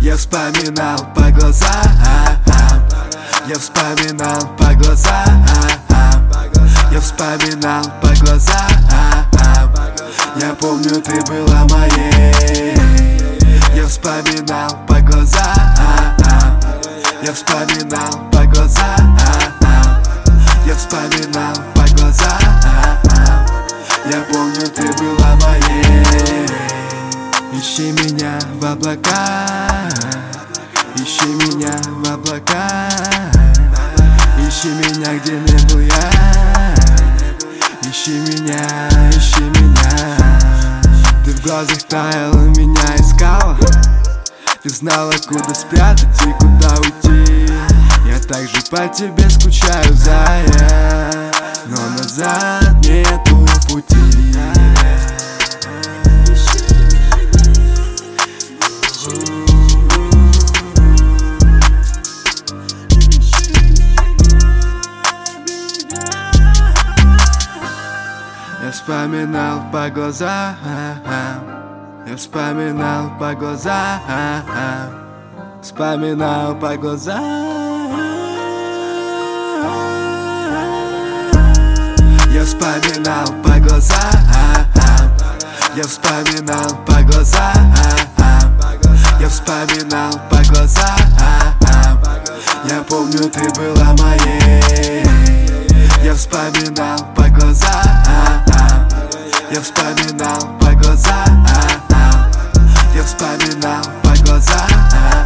Я вспоминал по глазам, я вспоминал по глазам, я вспоминал по глазам. Я помню, ты была моей. Я вспоминал по глазам, я вспоминал по глазам, я вспоминал по глазам. Я помню, ты была моей. Ищи меня в облаках, ищи меня в облаках, ищи меня, где не был я. Ищи меня, ищи меня. Ты в глазах таяла, меня искала. Ты знала, куда спрятать и куда уйти. Я также по тебе скучаю, зая, но назад нету пути. Я вспоминал по глазам, я вспоминал по глазам, вспоминал по глазам. Я вспоминал по глазам, я вспоминал по глазам, я вспоминал по глазам. Я помню, ты была моей. Я вспоминал по глазам, я вспоминал по глазам, я вспоминал по глазам.